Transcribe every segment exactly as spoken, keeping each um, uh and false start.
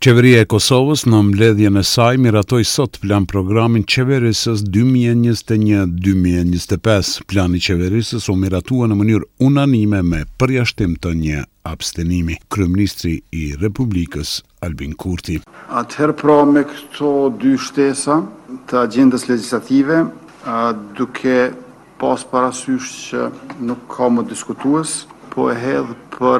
Qeveria e Kosovës në mbledhjen e saj miratoi sot plan programin qeverisës dy mijë e njëzet e një dy mijë e njëzet e pesë. Plani i qeverisës u miratua në mënyrë unanime me përjashtim të një abstenimi. Kryeministri i Republikës Albin Kurti. Atëherë pra me këto dy shtesa të agjendës legislative, duke pas parasysh që nuk ka më diskutues, po e hedh për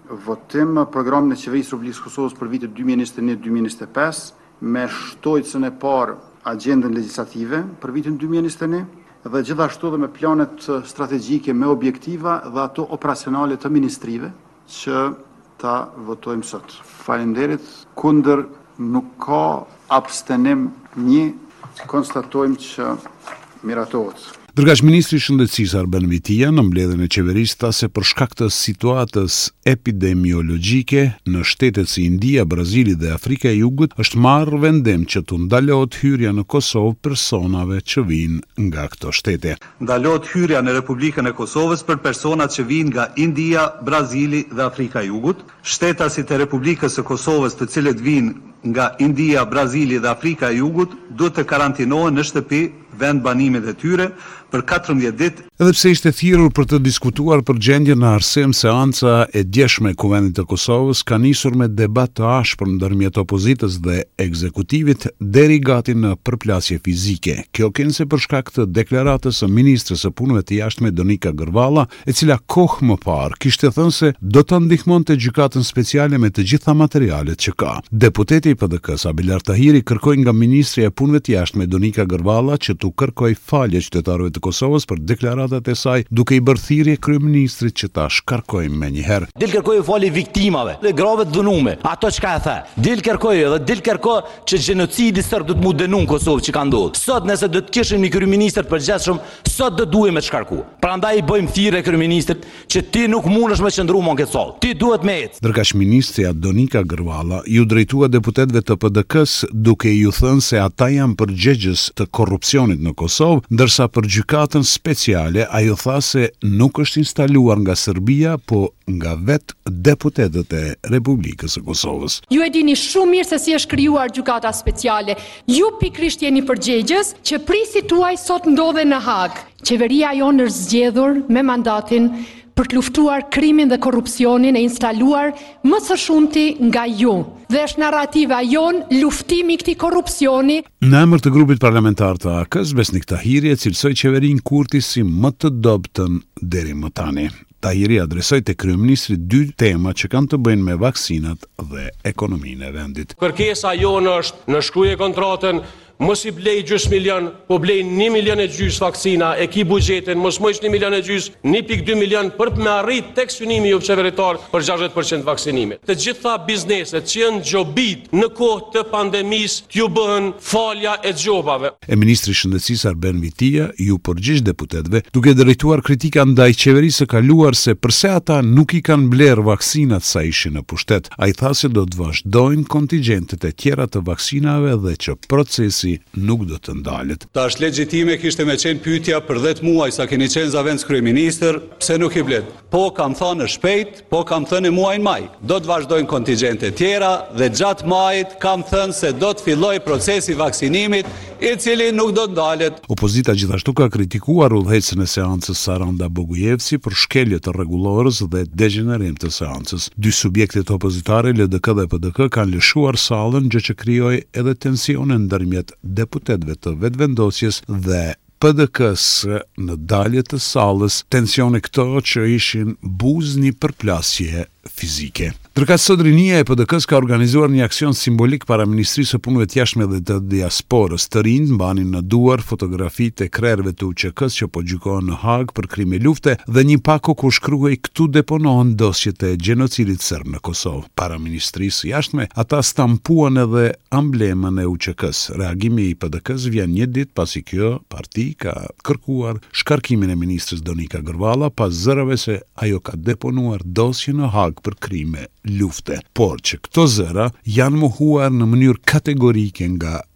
votim programin e qeverisë së Republikës së Kosovës për vitet dy mijë e njëzet e një dy mijë e njëzet e pesë me shtojtësën e parë agjendën legislative për vitin dy mijë e njëzet e një dhe gjithashtu dhe me planet strategjike me objektiva dhe ato operacionale të ministrive që ta votojmë sot. Faleminderit, kundër nuk ka abstenim, një konstatojmë që miratohet. Ndërkaq ministri i Shëndetësisë Arben Vitia në mbledhjen e qeverisë tha se për shkak të situatës epidemiologjike në shtetet si India, Brazili dhe Afrika e Jugut është marrë vendim që të ndalohet hyrja në Kosovë personave që vijnë nga këto shtete. Ndalohet hyrja në Republikën e Kosovës për personat që vijnë nga India, Brazili dhe Afrika e Jugut. Shtetasit e Republikës së Kosovës të cilët vijnë nga India, Brazili dhe Afrika e Jugut duhet të karantinohen në shtëpi vend banimit e tyre për katërmbëdhjetë ditë. Edhe pse ishte thirrur për të diskutuar për gjendjen në arsim, seanca e djeshme e Kuvendit të Kosovës ka nisur me debat të ashpër ndërmjet opozitës dhe ekzekutivit deri gati në përplasje fizike. Kjo kënaqëse për shkak të deklaratës së ministres së punëve të jashtme Donika Gërvalla, e cila kohë më parë kishte thënë se do të ndihmonte gjykatën speciale me të gjitha materialet që ka. Deputeti i P D K-s Abelar Tahiri kërkoi nga ministri e punëve të jashtme Donika Gërvalla që të kërkoj falje qytetarëve të Kosovës për deklaratat e saj, duke i bërë thirrje kryeministrit që ta shkarkojnë menjëherë. Dil kërkoj falje viktimave, dhe grave të dënume, ato çka e tha. Dil kërkoj edhe dil kërko që gjenocidi serb do të mu dënuar Kosovë që ka ndodhur. Sot nëse do të kishim një kryeministër të përgjithshëm, sot do duhej me të shkarku. Prandaj i bëjmë thirrje kryeministrit që ti nuk mundesh me qëndru më këtë sot. Ti duhet me ecë. Ndërkaq ministrja Donika Gërvalla ju drejtua deputetëve të P D K-s duke ju thënë se ata janë përgjegjës të korrupsionit në Kosovë, ndërsa për gjykatën speciale ajo tha se nuk është instaluar nga Serbia, po nga vetë deputetët e Republikës së Kosovës. Ju e dini shumë mirë se si është krijuar gjykata speciale. Ju pikrisht jeni përgjegjës që prisi tuaj sot ndodhe në Hag. Qeveria jonë është zgjedhur me mandatin për të luftuar krimin dhe korrupsionin e instaluar më së shumti nga ju. Dhe është narrativa jonë luftimi i këtij korrupsioni. Në emër të grupit parlamentar të A K-s, Besnik Tahiri e cilësoi qeverinë Kurti si më të dobëtën deri më tani. Tahiri adresoi te kryeministri dy tema që kanë të bëjnë me vaksinat dhe ekonominë e vendit. Kërkesa jonë është në shkruaj kontratën mos i blej gjys milion, po blej një milion e gjys vaksina, e ki buxhetin, mos mojsh një milion e gjys, një pikë dy milion për me arrit tek synimi ju qeveritar për gjashtëdhjetë përqind vaksinimit. Të gjitha bizneset që janë gjobit në kohë të pandemisë t'ju bëhen falja e gjobave. E ministri i Shëndetësisë Arben Vitia ju përgjigj deputetëve duke drejtuar kritika ndaj qeverisë së kaluar se pse ata nuk i kanë blerë vaksinat sa ishin në pushtet. Ai tha se do të vazhdojnë kontingjentet e tjera të vaksinave dhe që procesi nuk do të ndalet. Ta është legjitime kishte me qenë pyetja për dhjetë muaj sa keni qenë zavendës kryeministër, pse nuk i blet? Po kam thënë shpejt, po kam thënë muajin maj. Do të vazhdojnë kontingjente tjera dhe gjatë majit kam thënë se do të filloj procesi vaksinimit, i cili nuk do të ndalet. Opozita gjithashtu ka kritikuar udhëhecën e seancës Saranda Bogujevci për shkelje të rregullorës dhe degenerim të seancës. Dy subjektet opozitare, L D K dhe P D K, kanë lëshuar sallën, gjë që krijoi edhe tensione ndërmjet deputetëve të vetëvendosjes dhe P D K-s në dalje të sallës, tensione këto që ishin buzë një përplasje fizike. Ndërkaq sot rinia e P D K-s ka organizuar një aksion simbolik para Ministrisë së Punëve të Jashtme dhe të Diasporës. Të rinj mbanin në duar fotografitë e krerëve të U Q K-s që po gjykohen në Hag për krime lufte dhe një pako ku shkruhej këtu deponohen dosjet e gjenocidit serb në Kosovë. Para Ministrisë së Jashtme, ata stampuan edhe amblemën e U Q K-s. Reagimi i P D K-s vjen një ditë pasi kjo parti ka kërkuar shkarkimin e ministres Donika Gërvalla pas zërave se ajo ka deponuar dosje në Hag për krime lufte, por që këto zëra janë mohuar në mënyrë kategorike nga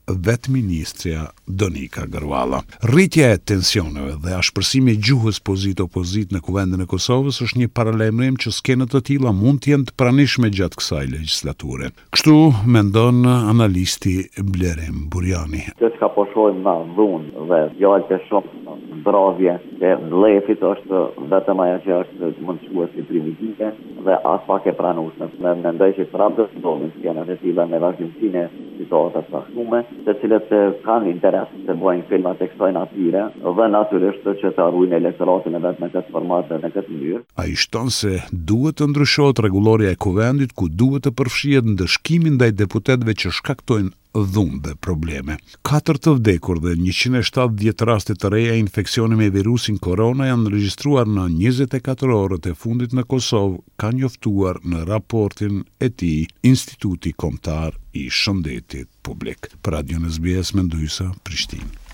vetë ministrja Donika Gërvalla. Rritja e tensioneve dhe ashpërsimi i gjuhës pozit-opozit në Kuvendin e Kosovës është një paralajmërim që skenët të tilla mund të jenë të pranishme gjatë kësaj legjislature. Kështu mendon analisti Blerim Burjani. Që ka po shohim na dhunë dhe fjalë të shumë ndravje e vlefit është vetëm ajo që është mund të quhet si primitive dhe as pak e pranueshme. Ne mendoj që prapë do të ndodhin skenat e tilla me vazhdimsinë e situatave të caktuara, të cilët kanë interes të bëjnë filma të kësaj natyre dhe natyrisht që të arrujnë elektoratin e vetë në këtë format dhe në këtë mënyrë. Ai shton se duhet të ndryshohet rregulloria e kuvendit ku duhet të përfshihet ndëshkimi ndaj deputetëve që shkaktojnë dhunë dhe probleme. katër të vdekur dhe njëqind e shtatëdhjetë raste të reja infeksioni me virusin korona janë regjistruar në njëzet e katër orët e fundit në Kosovë, ka njoftuar në raportin e tij Instituti Kombëtar i Shëndetit Publik. Për Radion S B S Mendoza, Prishtinë.